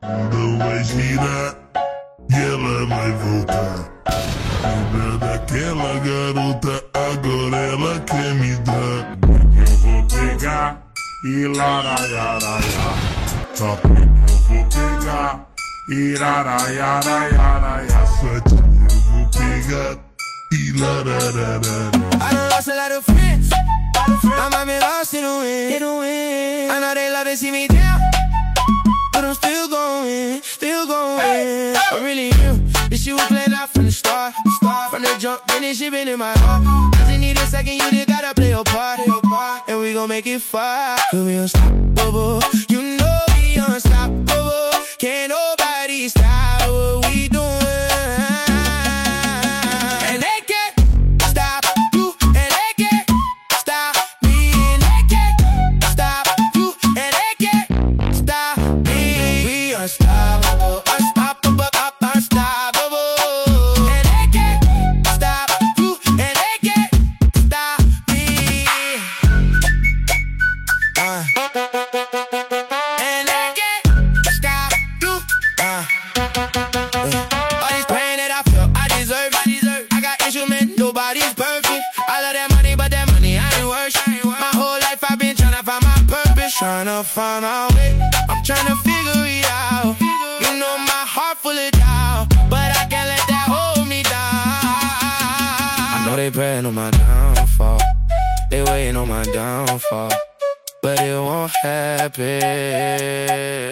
Quando vais virar e ela vai voltar. Lembra daquela garota, agora ela quer me dar. Eu vou pegar e laraiaraiá. Só que eu vou pegar e laraiaraiá. Só que eu vou pegar e larararara. I done lost a lot of friends. I might be lost in the wind. I know they love to see me down, but I'm still going. I'm really real. This shit was planned out from the start. From the jump, then this shit been in my heart. Doesn't need a second, you just gotta play your part. And we gon' make it far. Cause we unstoppable. You know we unstoppable. Can't nobody stop what we doing. And they can't stop you, and they can't stop me, and they can't stop you, and they can't stop me. We unstoppable, unstoppable, unstoppable. And they can't stop you, and they can't stop me. And they can't stop you. All this pain that I feel, I deserve. I got issues, man, nobody's perfect. I love that money, but that money I ain't worth. My whole life I've been tryna find my purpose, tryna find my way. I'm tryna figure it out. You know my heart full of doubt, but I can't let that hold me down. I know they praying on my downfall, they waiting on my downfall, but it won't happen.